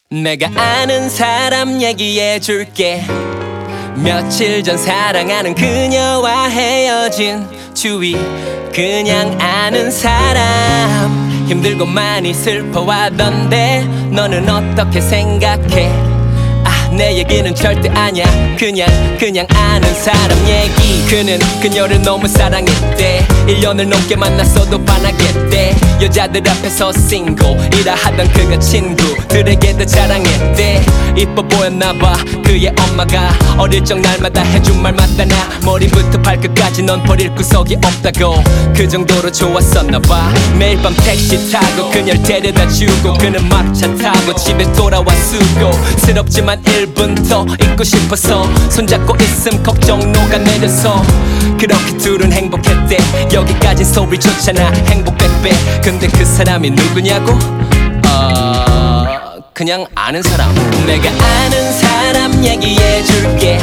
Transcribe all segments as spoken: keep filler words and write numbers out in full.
내가 아는 사람 얘기해줄게. 며칠 전 사랑하는 그녀와 헤어진 주위 그냥 아는 사람. 힘들고 많이 슬퍼하던데 너는 어떻게 생각해? 아, 내 얘기는 절대 아냐. 그냥 그냥 아는 사람 얘기. 그는 그녀를 너무 사랑했대. 일 년을 넘게 만났어도 반하겠대. 여자들 앞에서 싱글이라 하던 그가 친구들에게도 자랑했대. 이뻐 보였나봐 그의 엄마가. 어릴 적 날마다 해준 말 맞다나. 머리부터 발끝까지 넌 버릴 구석이 없다고. 그 정도로 좋았었나봐. 매일 밤 택시 타고 그녀를 데려다 주고 그는 막차 타고 집에 돌아와 수고스럽지만 일 분 더 있고 싶어서 손잡고 있음 걱정 녹아내려서. 그렇게 둘은 행복했대. 여기까진 소리 좋잖아. 행복 빼빼. 근데 그 사람이 누구냐고? 어... 그냥 아는 사람. 내가 아는 사람 얘기해줄게.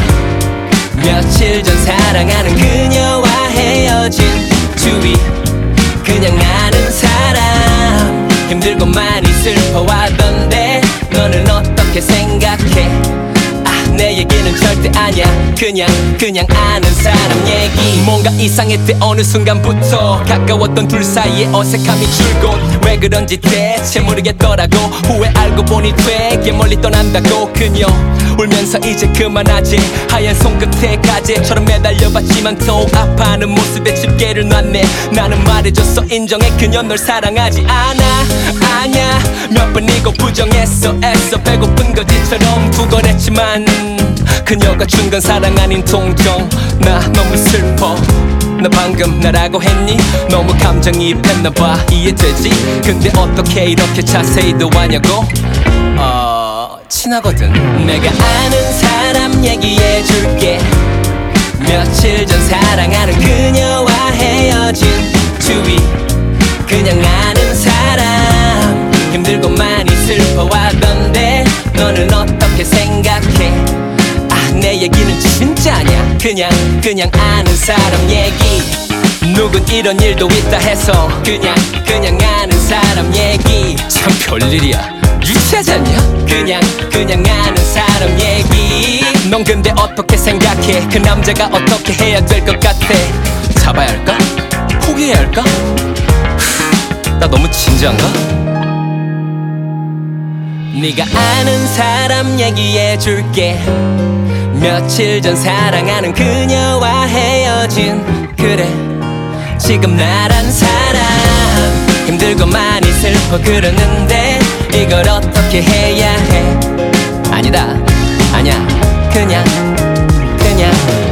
며칠 전 사랑하는 그녀와 헤어진 주위 그냥 아는 사람. 힘들고 많이 슬퍼하던데 너는 어떻게 생각해? 아, 내 얘기는 절대 아냐. 그냥 그냥 아는 사람 얘기. 뭔가 이상했대 어느 순간부터. 가까웠던 둘 사이에 어색함이 줄곧 왜 그런지 대체 모르겠더라고. 후에 알고 보니 되게 멀리 떠난다고. 그녀 울면서 이제 그만하지. 하얀 손끝에 가재처럼 매달려봤지만 더욱 아파하는 모습에 집게를 놨네. 나는 말해줬어 인정해. 그녀 널 사랑하지 않아. 아냐 몇 번이고 부정했어 애써. 배고픈 거지처럼 구걸했지만 그녀가 준 건 사랑 아닌 동정. 나 너무 슬퍼. 너 방금 나라고 했니? 너무 감정이입했나봐. 이해되지? 근데 어떻게 이렇게 자세히도 하냐고? 어... 친하거든. 내가 아는 사람 얘기해줄게. 며칠 전 사랑하는 그녀와 헤어진 주위 그냥 아는 사람. 힘들고 많이 슬퍼하던데 너는 어떻게 생각해? 아, 내 얘기는 진짜냐. 그냥 그냥 아는 사람 얘기. 누군 이런 일도 있다 해서 그냥 그냥 아는 사람 얘기. 참 별일이야. 유치하지 않냐? 그냥 그냥 아는 사람 얘기. 넌 근데 어떻게 생각해? 그 남자가 어떻게 해야 될 것 같아? 잡아야 할까? 포기해야 할까? 나 너무 진지한가? 네가 아는 사람 얘기해줄게. 며칠 전 사랑하는 그녀와 헤어진 그래 지금 나란 사람. 힘들고 많이 슬퍼 그러는데 이걸 어떻게 해야 해? 아니다 아냐 그냥 그냥